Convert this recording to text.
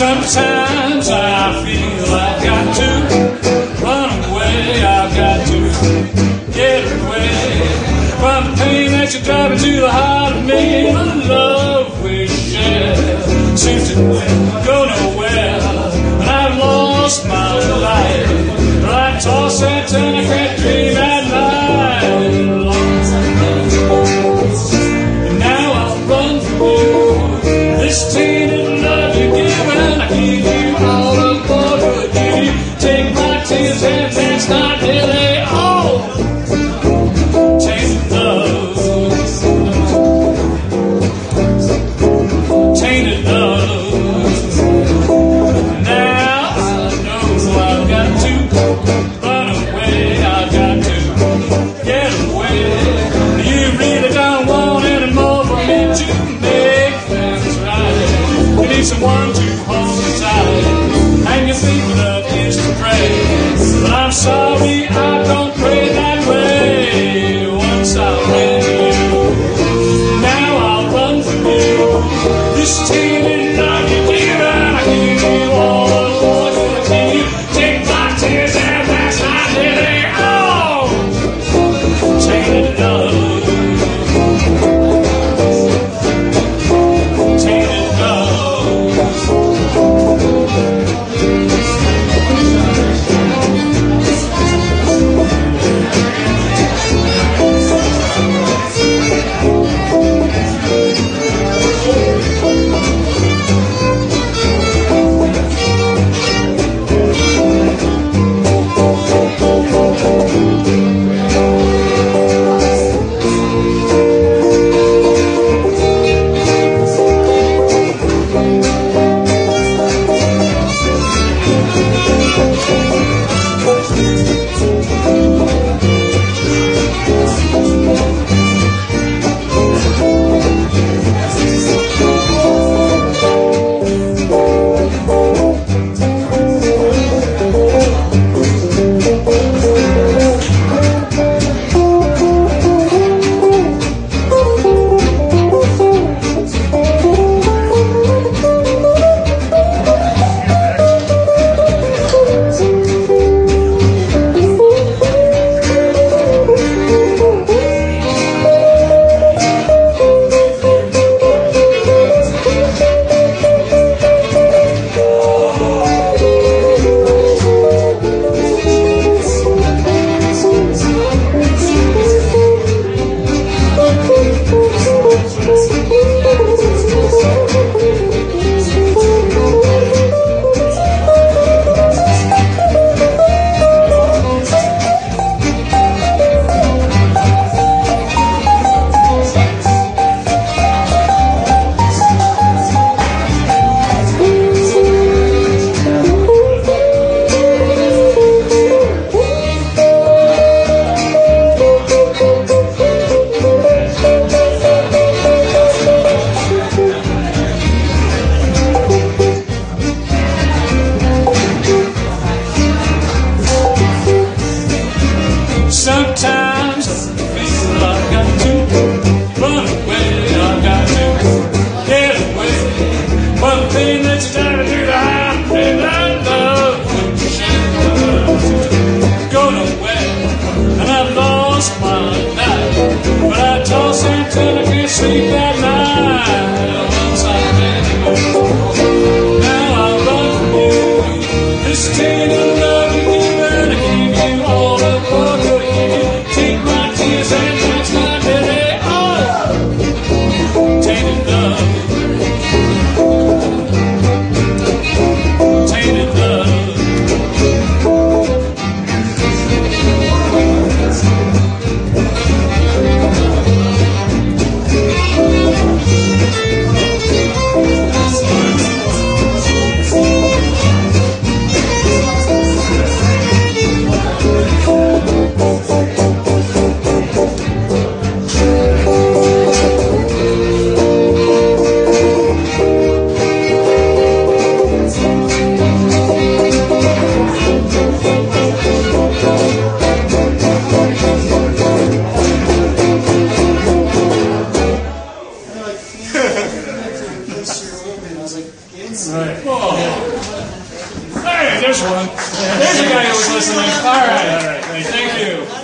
Sometimes I feel I've got to run away, I've got to get away from the pain that you're driving to the heart of me. The love we share seems to go nowhere, and I've lost my life. I toss and turn, I can't dream at night. And now I'll run from you, this tainted love you're giving. I give you all of what would give you. Take my tears and that's not really all. Tainted love, tainted love. Now I know I've got to run away, I've got to get away. You really don't want any more for me to make things right. You need someone to hold you tight, and you think love is to pray. But I'm sorry, I don't pray that way. Once I ran to you, now I'll run from you. This tainted love you're giving, I give you all of what I give you. Take my tears and that's not really all. Tainted love, tainted love. Sometimes I feel I've got to run away, I've got to get away. One thing that you're driving through the heart, and that love wouldn't share. Go nowhere, and I've lost my life, but I toss and turn, I can't sleep at night. Once I've been you, now I run from you. This tainted love you're giving, I give you all of what could give you. Take my tears and that's not really all. Tainted love, tainted love. there's one. There's a guy who was listening. All right. Thank you.